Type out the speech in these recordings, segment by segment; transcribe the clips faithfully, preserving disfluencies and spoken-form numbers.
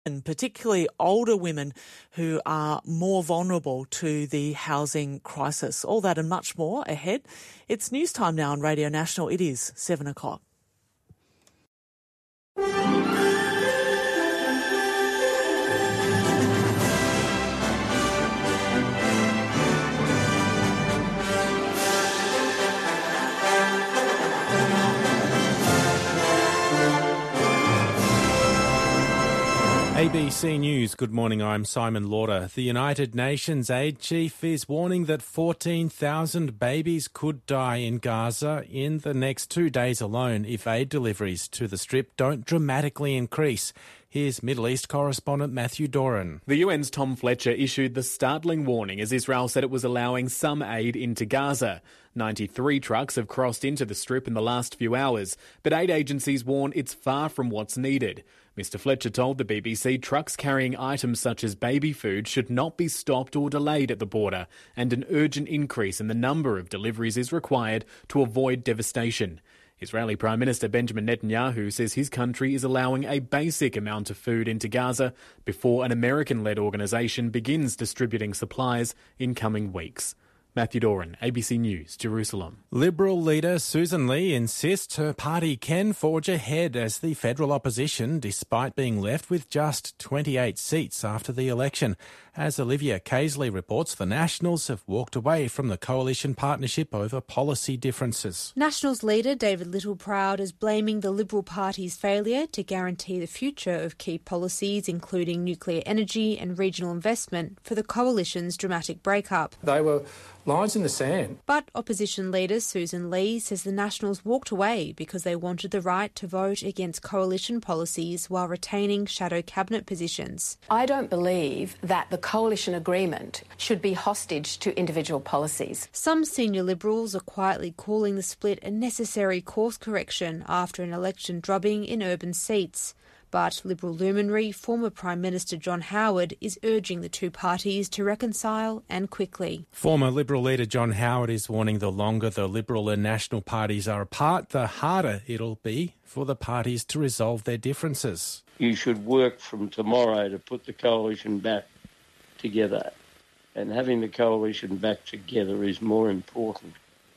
and particularly older women who are more vulnerable to the housing crisis. All that and much more ahead. It's news time now on Radio National. It is seven o'clock. A B C News, good morning, I'm Simon Lauder. The United Nations aid chief is warning that fourteen thousand babies could die in Gaza in the next two days alone if aid deliveries to the Strip don't dramatically increase. Here's Middle East correspondent Matthew Doran. The U N's Tom Fletcher issued the startling warning as Israel said it was allowing some aid into Gaza. ninety-three trucks have crossed into the Strip in the last few hours, but aid agencies warn it's far from what's needed. Mister Fletcher told the B B C trucks carrying items such as baby food should not be stopped or delayed at the border, and an urgent increase in the number of deliveries is required to avoid devastation. Israeli Prime Minister Benjamin Netanyahu says his country is allowing a basic amount of food into Gaza before an American-led organisation begins distributing supplies in coming weeks. Matthew Doran, A B C News, Jerusalem. Liberal leader Susan Lee insists her party can forge ahead as the federal opposition, despite being left with just twenty-eight seats after the election. As Olivia Casely reports, the Nationals have walked away from the coalition partnership over policy differences. Nationals leader David Littleproud is blaming the Liberal Party's failure to guarantee the future of key policies, including nuclear energy and regional investment, for the coalition's dramatic breakup. They were lines in the sand. But opposition leader Susan Lee says the Nationals walked away because they wanted the right to vote against coalition policies while retaining shadow cabinet positions. I don't believe that the coalition agreement should be hostage to individual policies. Some senior Liberals are quietly calling the split a necessary course correction after an election drubbing in urban seats. But Liberal luminary, former Prime Minister John Howard, is urging the two parties to reconcile and quickly. Former Liberal leader John Howard is warning the longer the Liberal and National parties are apart, the harder it'll be for the parties to resolve their differences. You should work from tomorrow to put the coalition back together. And having the coalition back together is more important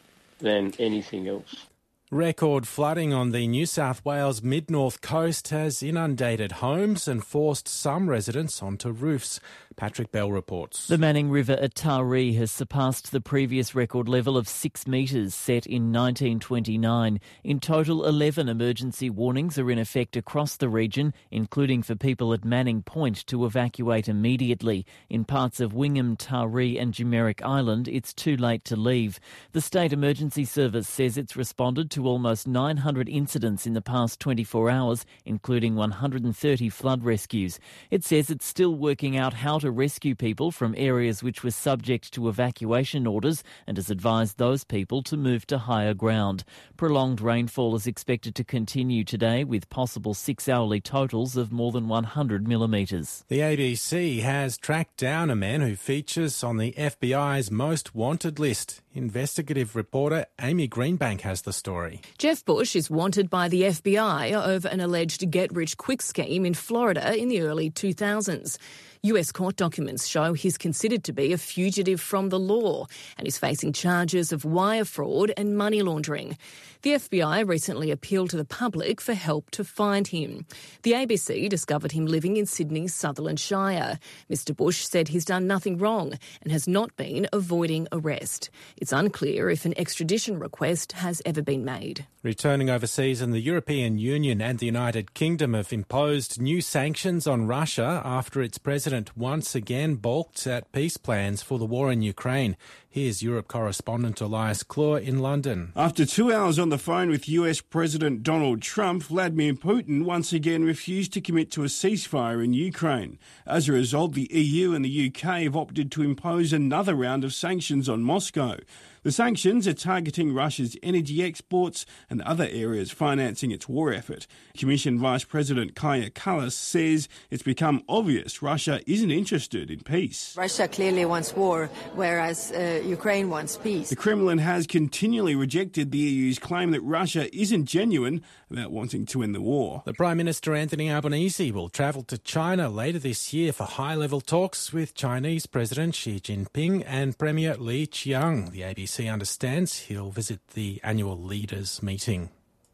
than anything else. Record flooding on the New South Wales mid-north coast has inundated homes and forced some residents onto roofs. Patrick Bell reports. The Manning River at Taree has surpassed the previous record level of six metres set in nineteen twenty-nine. In total, eleven emergency warnings are in effect across the region, including for people at Manning Point to evacuate immediately. In parts of Wingham, Taree and Jumeric Island, it's too late to leave. The State Emergency Service says it's responded to almost nine hundred incidents in the past twenty-four hours, including one hundred thirty flood rescues. It says it's still working out how to rescue people from areas which were subject to evacuation orders and has advised those people to move to higher ground. Prolonged rainfall is expected to continue today with possible six-hourly totals of more than one hundred millimetres. The A B C has tracked down a man who features on the F B I's most wanted list. Investigative reporter Amy Greenbank has the story. Jeff Bush is wanted by the F B I over an alleged get-rich-quick scheme in Florida in the early two thousands. U S court documents show he's considered to be a fugitive from the law and is facing charges of wire fraud and money laundering. The F B I recently appealed to the public for help to find him. The A B C discovered him living in Sydney's Sutherland Shire. Mister Bush said he's done nothing wrong and has not been avoiding arrest. It's unclear if an extradition request has ever been made. Returning overseas, and the European Union and the United Kingdom have imposed new sanctions on Russia after its president once again balked at peace plans for the war in Ukraine. Here's Europe correspondent Elias Claw in London. After two hours on the phone with U S President Donald Trump, Vladimir Putin once again refused to commit to a ceasefire in Ukraine. As a result, the E U and the U K have opted to impose another round of sanctions on Moscow. The sanctions are targeting Russia's energy exports and other areas financing its war effort. Commission Vice President Kaja Kallas says it's become obvious Russia isn't interested in peace. Russia clearly wants war, whereas uh, Ukraine wants peace. The Kremlin has continually rejected the E U's claim that Russia isn't genuine about wanting to end the war. The Prime Minister Anthony Albanese will travel to China later this year for high-level talks with Chinese President Xi Jinping and Premier Li Qiang. The A B C understands he'll visit the annual leaders' meeting.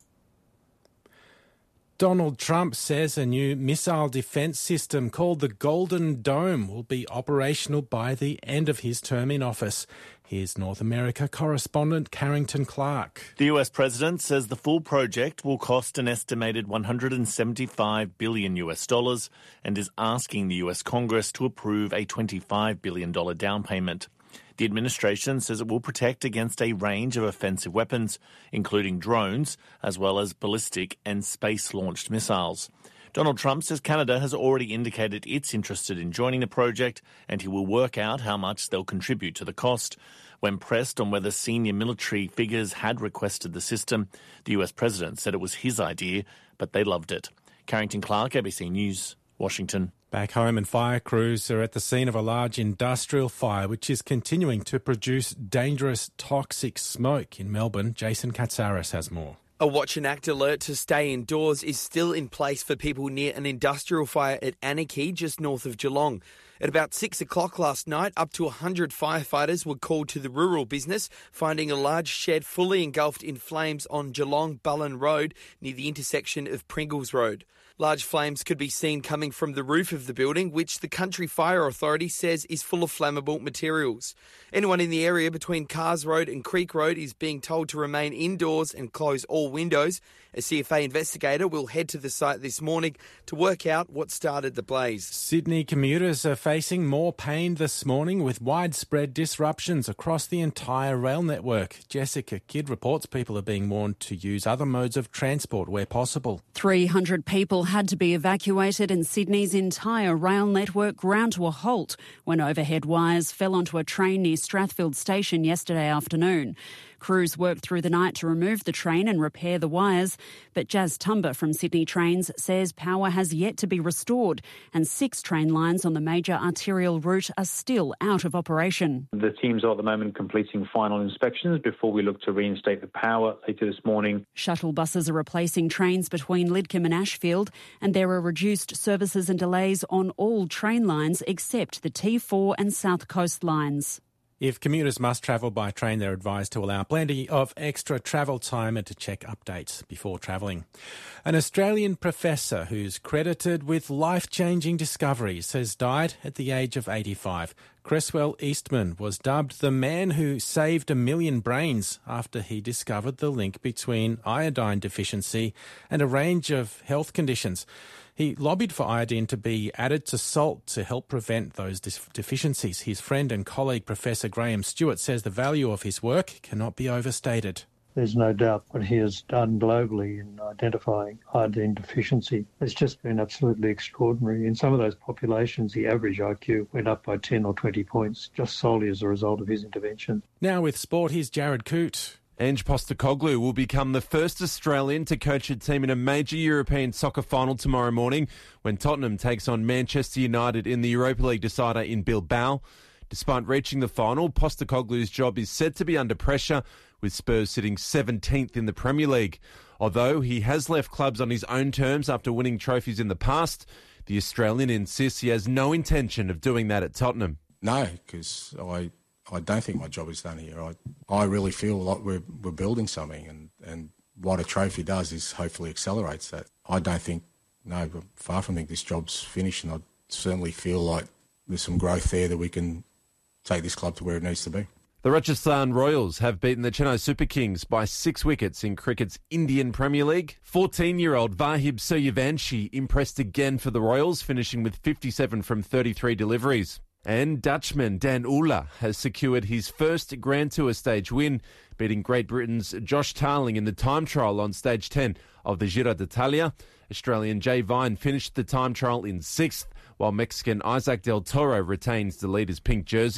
Donald Trump says a new missile defence system called the Golden Dome will be operational by the end of his term in office. Here's North America correspondent Carrington Clark. The U S president says the full project will cost an estimated one hundred seventy-five billion U S dollars and is asking the U S Congress to approve a twenty-five billion dollars down payment. The administration says it will protect against a range of offensive weapons, including drones, as well as ballistic and space-launched missiles. Donald Trump says Canada has already indicated it's interested in joining the project, and he will work out how much they'll contribute to the cost. When pressed on whether senior military figures had requested the system, the U S president said it was his idea, but they loved it. Carrington Clark, A B C News, Washington. Back home, and fire crews are at the scene of a large industrial fire which is continuing to produce dangerous toxic smoke in Melbourne. Jason Katsaris has more. A watch and act alert to stay indoors is still in place for people near an industrial fire at Anarchy, just north of Geelong. At about six o'clock last night, up to one hundred firefighters were called to the rural business, finding a large shed fully engulfed in flames on Geelong-Bullen Road near the intersection of Pringles Road. Large flames could be seen coming from the roof of the building, which the Country Fire Authority says is full of flammable materials. Anyone in the area between Cars Road and Creek Road is being told to remain indoors and close all windows. A C F A investigator will head to the site this morning to work out what started the blaze. Sydney commuters are facing more pain this morning with widespread disruptions across the entire rail network. Jessica Kidd reports people are being warned to use other modes of transport where possible. three hundred people had to be evacuated and Sydney's entire rail network ground to a halt when overhead wires fell onto a train near Strathfield Station yesterday afternoon. Crews worked through the night to remove the train and repair the wires, but Jazz Tumba from Sydney Trains says power has yet to be restored and six train lines on the major arterial route are still out of operation. The teams are at the moment completing final inspections before we look to reinstate the power later this morning. Shuttle buses are replacing trains between Lidcombe and Ashfield, and there are reduced services and delays on all train lines except the T four and South Coast lines. If commuters must travel by train, they're advised to allow plenty of extra travel time and to check updates before travelling. An Australian professor who's credited with life-changing discoveries has died at the age of eighty-five. Cresswell Eastman was dubbed the man who saved a million brains after he discovered the link between iodine deficiency and a range of health conditions. He lobbied for iodine to be added to salt to help prevent those deficiencies. His friend and colleague, Professor Graham Stewart, says the value of his work cannot be overstated. There's no doubt what he has done globally in identifying iodine deficiency has just been absolutely extraordinary. In some of those populations, the average I Q went up by ten or twenty points just solely as a result of his intervention. Now with sport, here's Jared Coote. Ange Postecoglou will become the first Australian to coach a team in a major European soccer final tomorrow morning when Tottenham takes on Manchester United in the Europa League decider in Bilbao. Despite reaching the final, Postecoglou's job is said to be under pressure, with Spurs sitting seventeenth in the Premier League. Although he has left clubs on his own terms after winning trophies in the past, the Australian insists he has no intention of doing that at Tottenham. No, because I... I don't think my job is done here. I, I really feel like we're we're building something, and, and what a trophy does is hopefully accelerates that. I don't think, no, but far from think this job's finished, and I certainly feel like there's some growth there that we can take this club to where it needs to be. The Rajasthan Royals have beaten the Chennai Super Kings by six wickets in cricket's Indian Premier League. fourteen-year-old Vahib Suryavanshi impressed again for the Royals, finishing with fifty-seven from thirty-three deliveries. And Dutchman Dan Ulla has secured his first Grand Tour stage win, beating Great Britain's Josh Tarling in the time trial on stage ten of the Giro d'Italia. Australian Jay Vine finished the time trial in sixth, while Mexican Isaac Del Toro retains the leader's pink jersey.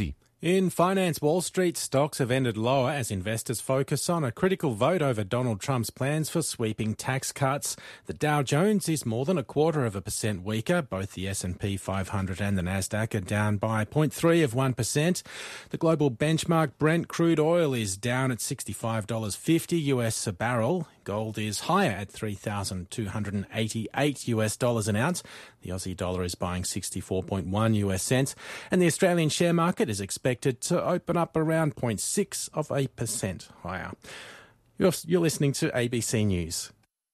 In finance, Wall Street stocks have ended lower as investors focus on a critical vote over Donald Trump's plans for sweeping tax cuts. The Dow Jones is more than a quarter of a percent weaker. Both the S and P five hundred and the Nasdaq are down by zero point three of one percent. The global benchmark Brent crude oil is down at sixty-five dollars fifty U S a barrel. Gold is higher at three thousand two hundred eighty-eight U S dollars an ounce. The Aussie dollar is buying sixty-four point one U S cents, and the Australian share market is expected to open up around zero point six of a percent higher. You're, you're listening to A B C News.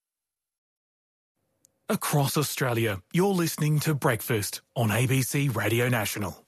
Across Australia, you're listening to Breakfast on A B C Radio National.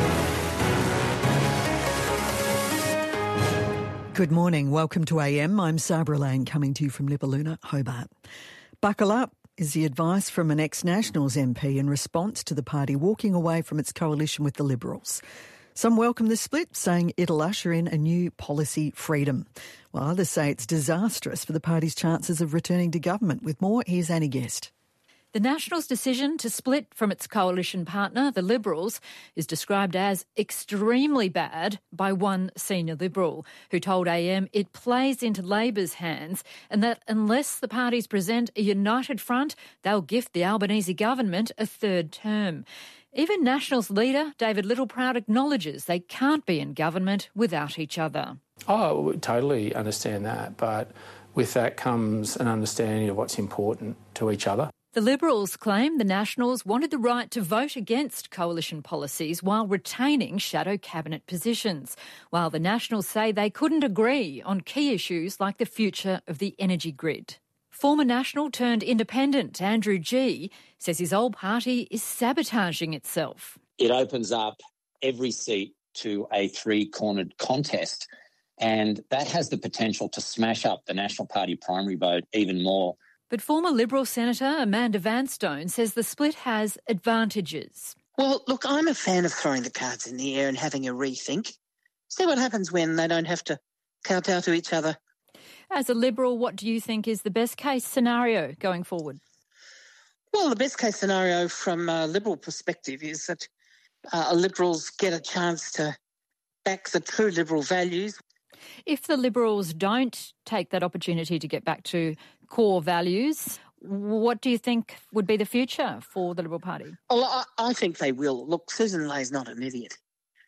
Good morning. Welcome to A M. I'm Sabra Lane, coming to you from Nipaluna, Hobart. Buckle up is the advice from an ex-Nationals M P in response to the party walking away from its coalition with the Liberals. Some welcome the split, saying it'll usher in a new policy freedom, while others say it's disastrous for the party's chances of returning to government. With more, here's Annie Guest. The Nationals' decision to split from its coalition partner, the Liberals, is described as extremely bad by one senior Liberal, who told A M it plays into Labor's hands and that unless the parties present a united front, they'll gift the Albanese government a third term. Even Nationals leader David Littleproud acknowledges they can't be in government without each other. Oh, we totally understand that, but with that comes an understanding of what's important to each other. The Liberals claim the Nationals wanted the right to vote against coalition policies while retaining shadow cabinet positions, while the Nationals say they couldn't agree on key issues like the future of the energy grid. Former National turned independent Andrew Gee says his old party is sabotaging itself. It opens up every seat to a three-cornered contest, and that has the potential to smash up the National Party primary vote even more. But former Liberal Senator Amanda Vanstone says the split has advantages. Well, look, I'm a fan of throwing the cards in the air and having a rethink. See what happens when they don't have to kowtow to each other. As a Liberal, what do you think is the best case scenario going forward? Well, the best case scenario from a Liberal perspective is that uh, Liberals get a chance to back the true Liberal values. If the Liberals don't take that opportunity to get back to core values, what do you think would be the future for the Liberal Party? Well, I, I think they will. Look, Susan Lay's not an idiot.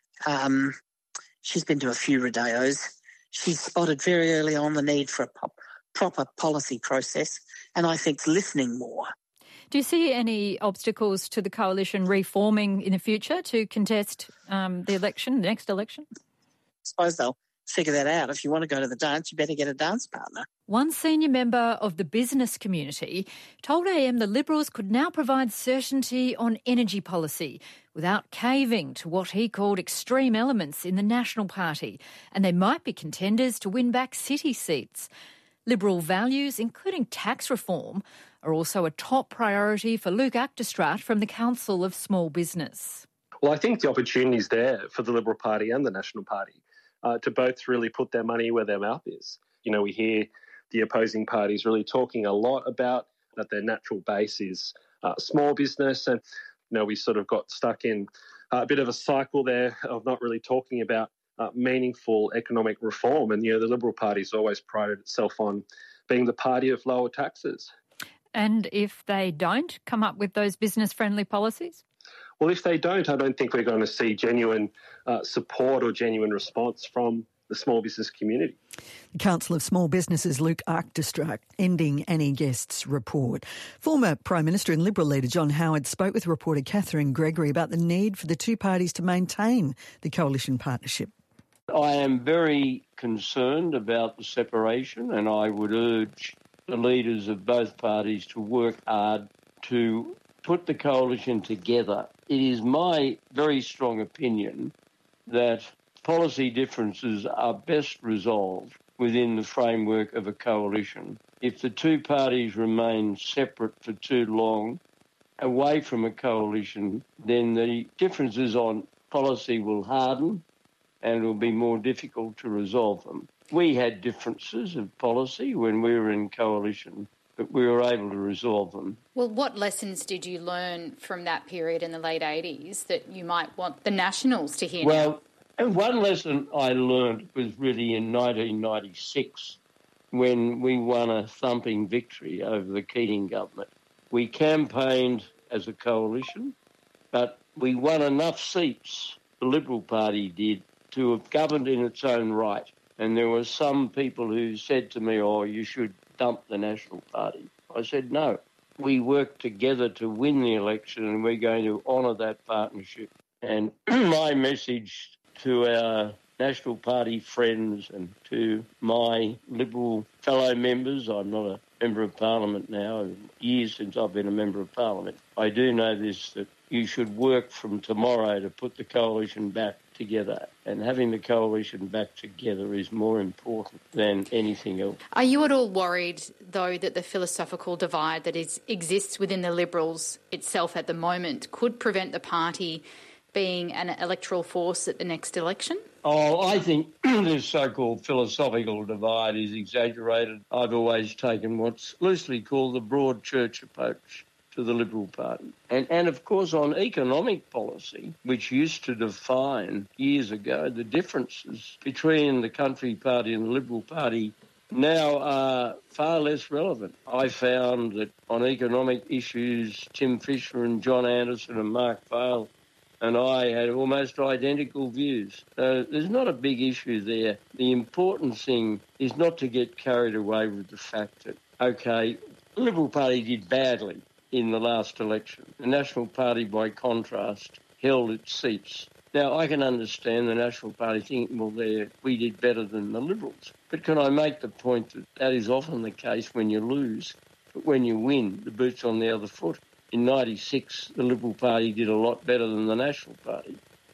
Um, she's been to a few rodeos. She spotted very early on the need for a pop, proper policy process, and I think listening more. Do you see any obstacles to the coalition reforming in the future to contest um, the election, the next election? I suppose they'll figure that out. If you want to go to the dance, you better get a dance partner. One senior member of the business community told A M the Liberals could now provide certainty on energy policy without caving to what he called extreme elements in the National Party, and they might be contenders to win back city seats. Liberal values, including tax reform, are also a top priority for Luke Achterstraat from the Council of Small Business. Well, I think the opportunity is there for the Liberal Party and the National Party uh, to both really put their money where their mouth is. You know, we hear the opposing parties really talking a lot about that their natural base is uh, small business, and you know, we sort of got stuck in a bit of a cycle there of not really talking about uh, meaningful economic reform. And, you know, the Liberal Party's always prided itself on being the party of lower taxes. And if they don't come up with those business-friendly policies? Well, if they don't, I don't think we're going to see genuine uh, support or genuine response from the small business community. The Council of Small Businesses, Luke Achterstraat, ending Annie Guest's report. Former Prime Minister and Liberal leader John Howard spoke with reporter Catherine Gregory about the need for the two parties to maintain the coalition partnership. I am very concerned about the separation, and I would urge the leaders of both parties to work hard to put the coalition together. It is my very strong opinion that policy differences are best resolved within the framework of a coalition. If the two parties remain separate for too long, away from a coalition, then the differences on policy will harden and it will be more difficult to resolve them. We had differences of policy when we were in coalition, but we were able to resolve them. Well, what lessons did you learn from that period in the late eighties that you might want the Nationals to hear well, now? And one lesson I learned was really in nineteen ninety-six when we won a thumping victory over the Keating government. We campaigned as a coalition, but we won enough seats, the Liberal Party did, to have governed in its own right. And there were some people who said to me, oh, you should dump the National Party. I said, no, we worked together to win the election and we're going to honour that partnership. And my message to our National Party friends and to my Liberal fellow members, I'm not a Member of Parliament now, years since I've been a Member of Parliament, I do know this, that you should work from tomorrow to put the coalition back together. And having the coalition back together is more important than anything else. Are you at all worried, though, that the philosophical divide that is, exists within the Liberals itself at the moment could prevent the party being an electoral force at the next election? Oh, I think this so-called philosophical divide is exaggerated. I've always taken what's loosely called the broad church approach to the Liberal Party. And, and of course, on economic policy, which used to define years ago the differences between the Country Party and the Liberal Party, now are far less relevant. I found that on economic issues, Tim Fischer and John Anderson and Mark Vaile and I had almost identical views. So there's not a big issue there. The important thing is not to get carried away with the fact that, OK, the Liberal Party did badly in the last election. The National Party, by contrast, held its seats. Now, I can understand the National Party thinking, well, there we did better than the Liberals. But can I make the point that that is often the case when you lose, but when you win, the boot's on the other foot. In ninety-six, the Liberal Party did a lot better than the National Party.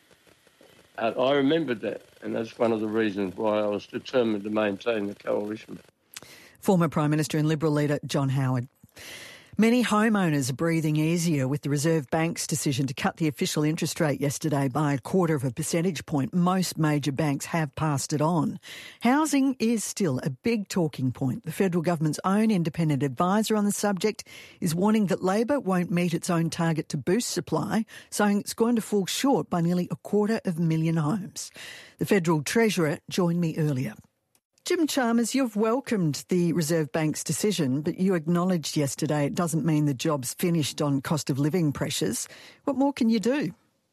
Uh, I remembered that, and that's one of the reasons why I was determined to maintain the coalition. Former Prime Minister and Liberal leader John Howard. Many homeowners are breathing easier with the Reserve Bank's decision to cut the official interest rate yesterday by a quarter of a percentage point. Most major banks have passed it on. Housing is still a big talking point. The federal government's own independent advisor on the subject is warning that Labor won't meet its own target to boost supply, saying it's going to fall short by nearly a quarter of a million homes. The Federal Treasurer joined me earlier. Jim Chalmers, you've welcomed the Reserve Bank's decision, but you acknowledged yesterday it doesn't mean the job's finished on cost of living pressures. What more can you do?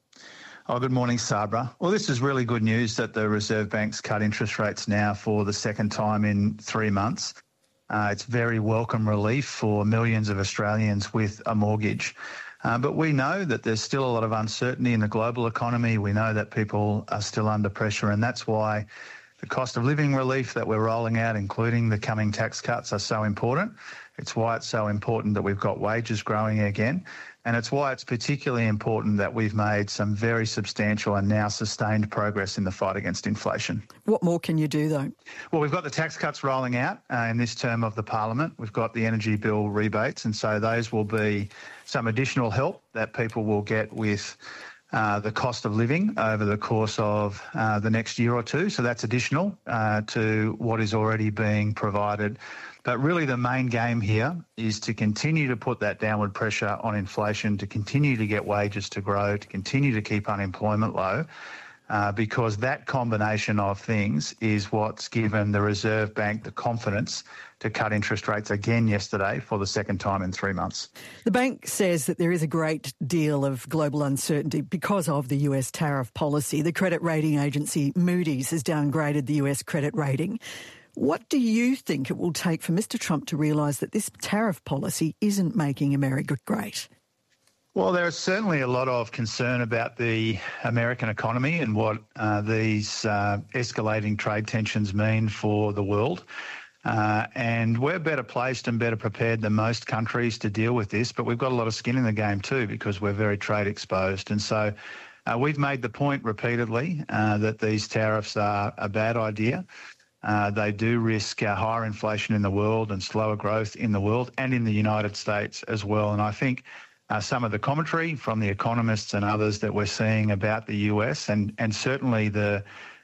Oh, good morning, Sabra. Well, this is really good news that the Reserve Bank's cut interest rates now for the second time in three months. Uh, it's very welcome relief for millions of Australians with a mortgage. Uh, but we know that there's still a lot of uncertainty in the global economy. We know that people are still under pressure, and that's why the cost of living relief that we're rolling out, including the coming tax cuts, are so important. It's why it's so important that we've got wages growing again. And it's why it's particularly important that we've made some very substantial and now sustained progress in the fight against inflation. What more can you do, though? Well, we've got the tax cuts rolling out uh, in this term of the Parliament. We've got the energy bill rebates, and so those will be some additional help that people will get with Uh, the cost of living over the course of uh, the next year or two. So that's additional uh, to what is already being provided. But really the main game here is to continue to put that downward pressure on inflation, to continue to get wages to grow, to continue to keep unemployment low, uh, because that combination of things is what's given the Reserve Bank the confidence to cut interest rates again yesterday for the second time in three months. The bank says that there is a great deal of global uncertainty because of the U S tariff policy. The credit rating agency Moody's has downgraded the U S credit rating. What do you think it will take for Mister Trump to realise that this tariff policy isn't making America great? Well, there is certainly a lot of concern about the American economy and what uh, these uh, escalating trade tensions mean for the world. Uh, and we're better placed and better prepared than most countries to deal with this, but we've got a lot of skin in the game too because we're very trade exposed. And so uh, we've made the point repeatedly uh, that these tariffs are a bad idea. Uh, they do risk uh, higher inflation in the world and slower growth in the world and in the United States as well. And I think uh, some of the commentary from the economists and others that we're seeing about the U S and, and certainly the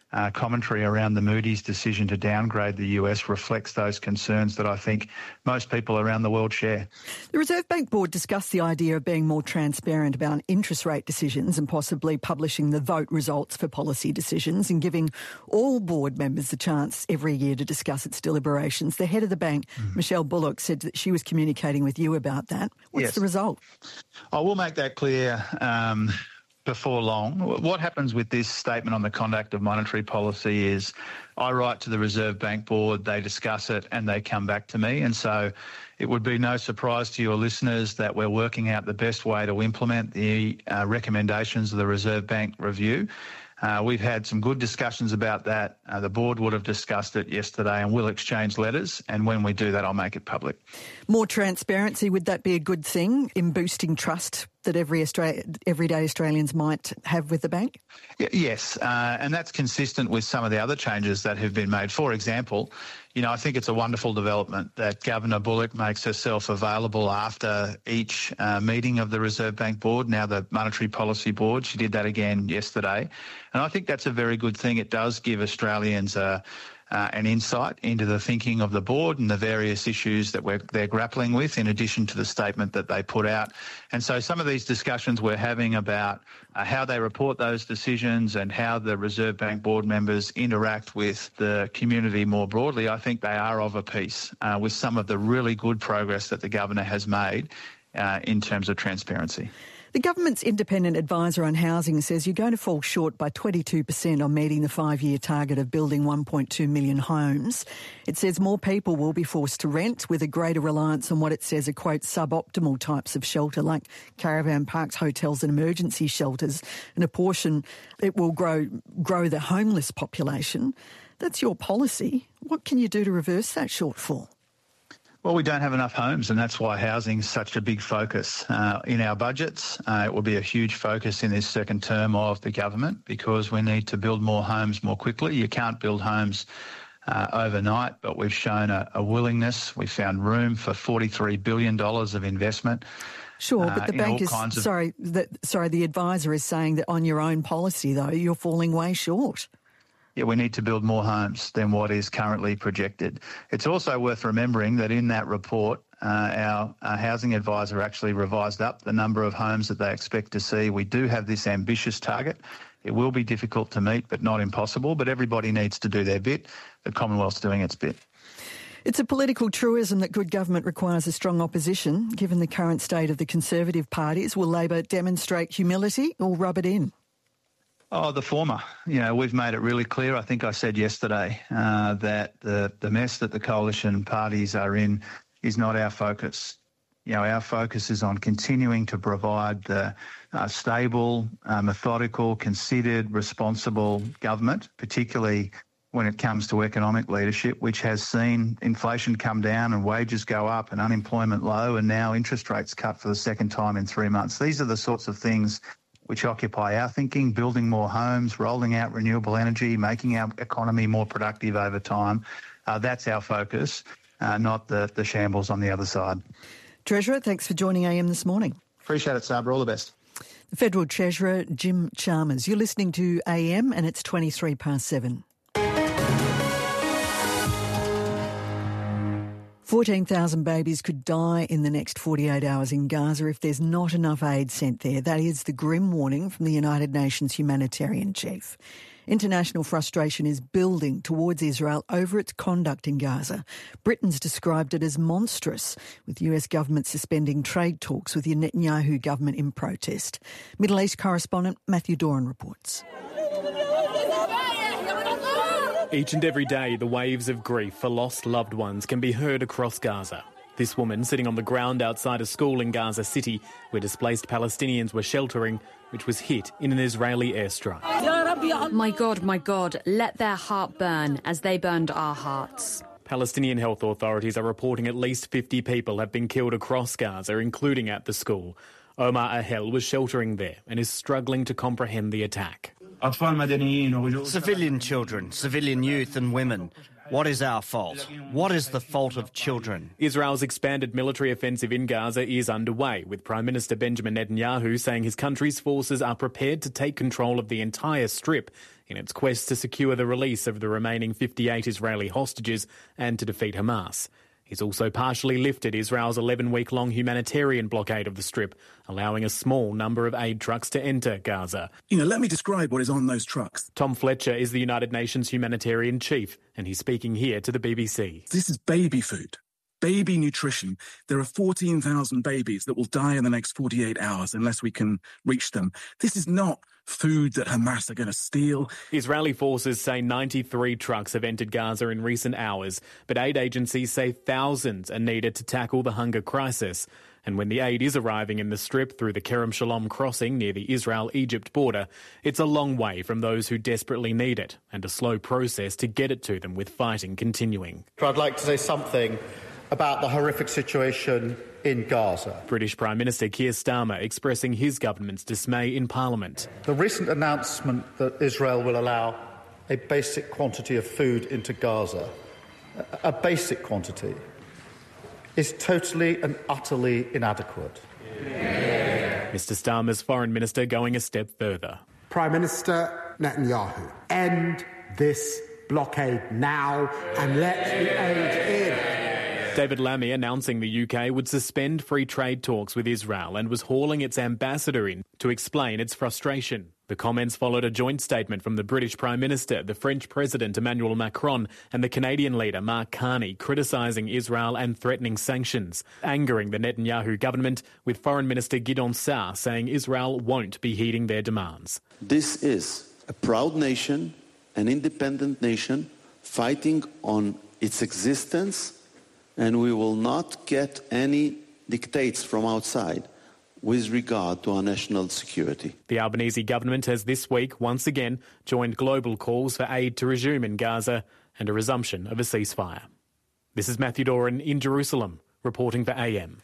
uh, commentary around the Moody's decision to downgrade the U S reflects those concerns that I think most people around the world share. The Reserve Bank Board discussed the idea of being more transparent about interest rate decisions and possibly publishing the vote results for policy decisions and giving all board members the chance every year to discuss its deliberations. The head of the bank, mm. Michelle Bullock, said that she was communicating with you about that. What's yes. the result? I will make that clear um, before long. What happens with this statement on the conduct of monetary policy is I write to the Reserve Bank Board, they discuss it and they come back to me. And so it would be no surprise to your listeners that we're working out the best way to implement the uh, recommendations of the Reserve Bank review. Uh, we've had some good discussions about that. Uh, the board would have discussed it yesterday and we'll exchange letters. And when we do that, I'll make it public. More transparency, would that be a good thing in boosting trust that every Australia, everyday Australians might have with the bank? Y- yes, uh, and that's consistent with some of the other changes that have been made. For example, you know, I think it's a wonderful development that Governor Bullock makes herself available after each uh, meeting of the Reserve Bank Board, now the Monetary Policy Board. She did that again yesterday. And I think that's a very good thing. It does give Australians a Uh, an insight into the thinking of the board and the various issues that we're, they're grappling with, in addition to the statement that they put out. And so some of these discussions we're having about uh, how they report those decisions and how the Reserve Bank board members interact with the community more broadly, I think they are of a piece uh, with some of the really good progress that the Governor has made uh, in terms of transparency. The government's independent advisor on housing says you're going to fall short by twenty-two percent on meeting the five-year target of building one point two million homes. It says more people will be forced to rent with a greater reliance on what it says are, quote, suboptimal types of shelter like caravan parks, hotels and emergency shelters. And a portion, it will grow, grow the homeless population. That's your policy. What can you do to reverse that shortfall? Well, we don't have enough homes, and that's why housing is such a big focus uh, in our budgets. Uh, it will be a huge focus in this second term of the government because we need to build more homes more quickly. You can't build homes uh, overnight, but we've shown a, a willingness. We've found room for forty-three billion dollars of investment. Sure, but the uh, bank is, of... sorry, the, sorry, the advisor is saying that on your own policy, though, you're falling way short. Yeah, we need to build more homes than what is currently projected. It's also worth remembering that in that report, uh, our, our housing advisor actually revised up the number of homes that they expect to see. We do have this ambitious target. It will be difficult to meet, but not impossible. But everybody needs to do their bit. The Commonwealth's doing its bit. It's a political truism that good government requires a strong opposition. Given the current state of the Conservative parties, will Labor demonstrate humility or rub it in? Oh, the former. You know, we've made it really clear. I think I said yesterday uh, that the, the mess that the coalition parties are in is not our focus. You know, our focus is on continuing to provide the uh, stable, uh, methodical, considered, responsible government, particularly when it comes to economic leadership, which has seen inflation come down and wages go up and unemployment low and now interest rates cut for the second time in three months. These are the sorts of things which occupy our thinking, building more homes, rolling out renewable energy, making our economy more productive over time. Uh, that's our focus, uh, not the, the shambles on the other side. Treasurer, thanks for joining A M this morning. Appreciate it, Sabra. All the best. The Federal Treasurer, Jim Chalmers. You're listening to A M and it's twenty-three past seven. fourteen thousand babies could die in the next forty-eight hours in Gaza if there's not enough aid sent there. That is the grim warning from the United Nations humanitarian chief. International frustration is building towards Israel over its conduct in Gaza. Britain's described it as monstrous, with U S government suspending trade talks with the Netanyahu government in protest. Middle East correspondent Matthew Doran reports. Each and every day, the waves of grief for lost loved ones can be heard across Gaza. This woman sitting on the ground outside a school in Gaza City, where displaced Palestinians were sheltering, which was hit in an Israeli airstrike. My God, my God, let their heart burn as they burned our hearts. Palestinian health authorities are reporting at least fifty people have been killed across Gaza, including at the school. Omar Ahel was sheltering there and is struggling to comprehend the attack. Civilian children, civilian youth and women. What is our fault? What is the fault of children? Israel's expanded military offensive in Gaza is underway, with Prime Minister Benjamin Netanyahu saying his country's forces are prepared to take control of the entire strip in its quest to secure the release of the remaining fifty-eight Israeli hostages and to defeat Hamas. He's also partially lifted Israel's eleven-week-long humanitarian blockade of the Strip, allowing a small number of aid trucks to enter Gaza. You know, let me describe what is on those trucks. Tom Fletcher is the United Nations humanitarian chief, and he's speaking here to the B B C. This is baby food, baby nutrition. There are fourteen thousand babies that will die in the next forty-eight hours unless we can reach them. This is not food that Hamas are going to steal. Israeli forces say ninety-three trucks have entered Gaza in recent hours, but aid agencies say thousands are needed to tackle the hunger crisis. And when the aid is arriving in the Strip through the Kerem Shalom crossing near the Israel-Egypt border, it's a long way from those who desperately need it, and a slow process to get it to them with fighting continuing. I'd like to say something about the horrific situation in Gaza. British Prime Minister Keir Starmer expressing his government's dismay in Parliament. The recent announcement that Israel will allow a basic quantity of food into Gaza, a basic quantity, is totally and utterly inadequate. Yeah. Mister Starmer's foreign minister going a step further. Prime Minister Netanyahu, end this blockade now and let the aid in. David Lammy announcing the U K would suspend free trade talks with Israel and was hauling its ambassador in to explain its frustration. The comments followed a joint statement from the British Prime Minister, the French President Emmanuel Macron and the Canadian leader Mark Carney criticising Israel and threatening sanctions, angering the Netanyahu government, with Foreign Minister Gideon Saar saying Israel won't be heeding their demands. This is a proud nation, an independent nation, fighting on its existence, and we will not get any dictates from outside with regard to our national security. The Albanese government has this week once again joined global calls for aid to resume in Gaza and a resumption of a ceasefire. This is Matthew Doran in Jerusalem, reporting for A M.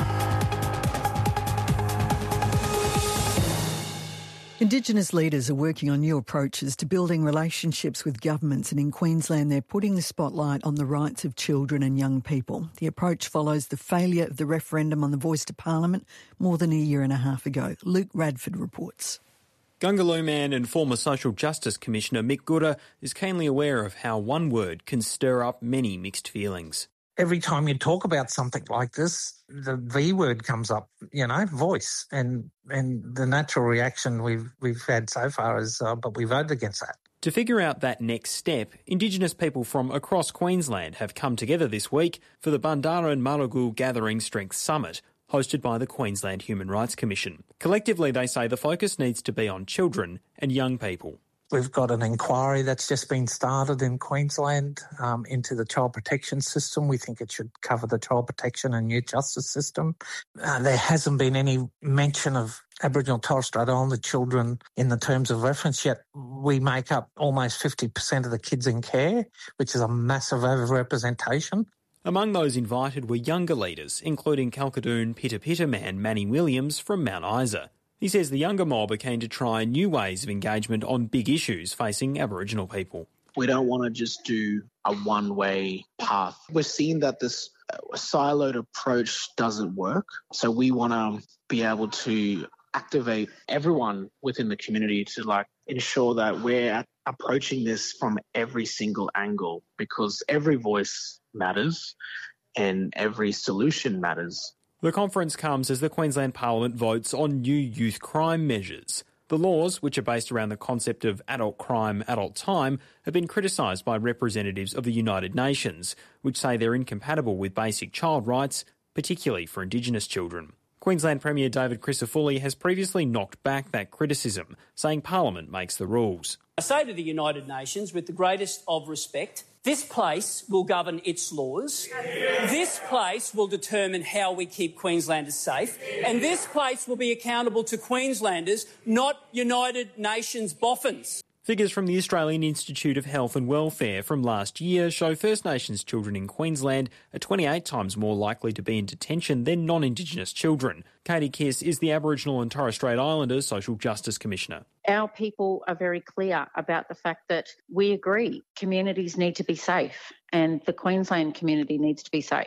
Indigenous leaders are working on new approaches to building relationships with governments, and in Queensland they're putting the spotlight on the rights of children and young people. The approach follows the failure of the referendum on the voice to Parliament more than a year and a half ago. Luke Radford reports. Gungaloo man and former Social Justice Commissioner Mick Gooda is keenly aware of how one word can stir up many mixed feelings. Every time you talk about something like this, the V word comes up, you know, voice. And and the natural reaction we've we've had so far is, uh, but we voted against that. To figure out that next step, Indigenous people from across Queensland have come together this week for the Bundaran Marugul Gathering Strength Summit, hosted by the Queensland Human Rights Commission. Collectively, they say the focus needs to be on children and young people. We've got an inquiry that's just been started in Queensland um, into the child protection system. We think it should cover the child protection and youth justice system. Uh, there hasn't been any mention of Aboriginal and Torres Strait Islander children in the terms of reference, yet we make up almost fifty percent of the kids in care, which is a massive overrepresentation. Among those invited were younger leaders, including Kalkadoon Pita Pita man Manny Williams from Mount Isa. He says the younger mob are keen to try new ways of engagement on big issues facing Aboriginal people. We don't want to just do a one-way path. We're seeing that this siloed approach doesn't work. So we want to be able to activate everyone within the community to like ensure that we're approaching this from every single angle, because every voice matters and every solution matters. The conference comes as the Queensland Parliament votes on new youth crime measures. The laws, which are based around the concept of adult crime, adult time, have been criticised by representatives of the United Nations, which say they're incompatible with basic child rights, particularly for Indigenous children. Queensland Premier David Crisafulli has previously knocked back that criticism, saying Parliament makes the rules. I say to the United Nations, with the greatest of respect, this place will govern its laws. This place will determine how we keep Queenslanders safe. And this place will be accountable to Queenslanders, not United Nations boffins. Figures from the Australian Institute of Health and Welfare from last year show First Nations children in Queensland are twenty-eight times more likely to be in detention than non-Indigenous children. Katie Kiss is the Aboriginal and Torres Strait Islander Social Justice Commissioner. Our people are very clear about the fact that we agree communities need to be safe and the Queensland community needs to be safe.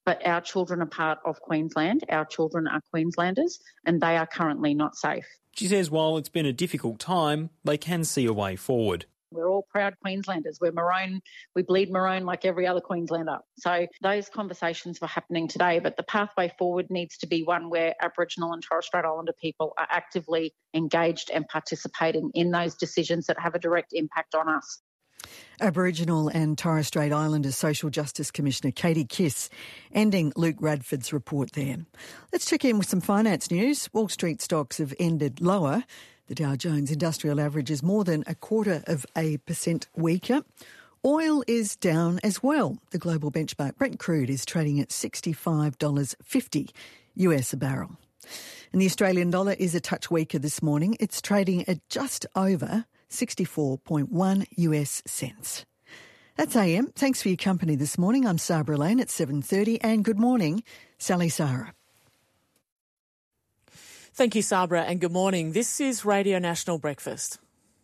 But our children are part of Queensland. Our children are Queenslanders, and they are currently not safe. She says while it's been a difficult time, they can see a way forward. We're all proud Queenslanders. We're maroon. We bleed maroon like every other Queenslander. So those conversations were happening today, but the pathway forward needs to be one where Aboriginal and Torres Strait Islander people are actively engaged and participating in those decisions that have a direct impact on us. Aboriginal and Torres Strait Islander Social Justice Commissioner Katie Kiss ending Luke Radford's report there. Let's check in with some finance news. Wall Street stocks have ended lower. The Dow Jones Industrial Average is more than a quarter of a percent weaker. Oil is down as well. The global benchmark Brent crude is trading at sixty-five dollars fifty U S a barrel. And the Australian dollar is a touch weaker this morning. It's trading at just over sixty-four point one U S cents. That's A M. Thanks for your company this morning. I'm Sabra Lane at seven thirty and good morning, Sally Sara. Thank you, Sabra, and good morning. This is Radio National Breakfast.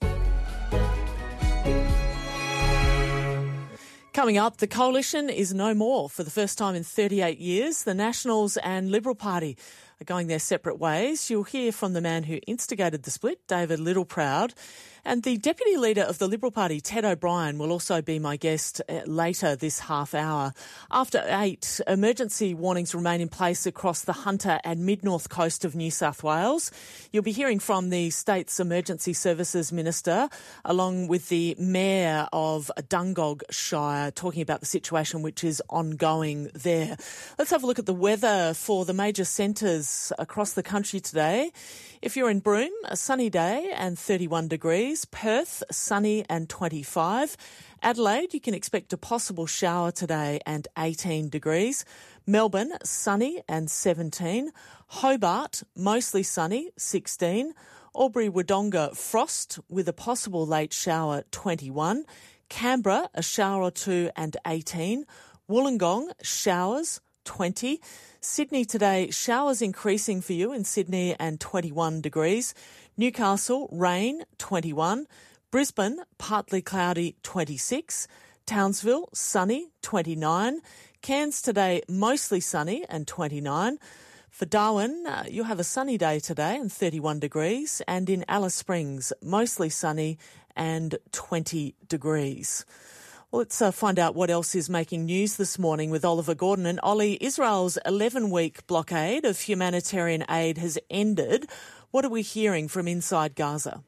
Coming up, the coalition is no more. For the first time in thirty-eight years, the Nationals and Liberal Party are going their separate ways. You'll hear from the man who instigated the split, David Littleproud. And the Deputy Leader of the Liberal Party, Ted O'Brien, will also be my guest later this half hour. After eight, emergency warnings remain in place across the Hunter and mid-north coast of New South Wales. You'll be hearing from the state's Emergency Services Minister, along with the Mayor of Dungog Shire, talking about the situation which is ongoing there. Let's have a look at the weather for the major centres across the country today. If you're in Broome, a sunny day and thirty-one degrees. Perth, sunny and twenty-five. Adelaide, you can expect a possible shower today and eighteen degrees. Melbourne, sunny and seventeen. Hobart, mostly sunny, sixteen. Albury-Wodonga, frost with a possible late shower, twenty-one. Canberra, a shower or two and eighteen. Wollongong, showers, twenty. Sydney today, showers increasing for you in Sydney and twenty-one degrees. Newcastle, rain, twenty-one. Brisbane, partly cloudy, twenty-six. Townsville, sunny, twenty-nine. Cairns today, mostly sunny and twenty-nine. For Darwin, uh, you'll have a sunny day today and thirty-one degrees. And in Alice Springs, mostly sunny and twenty degrees. Well, let's uh, find out what else is making news this morning with Oliver Gordon. And Ollie, Israel's eleven-week blockade of humanitarian aid has ended. What are we hearing from inside Gaza?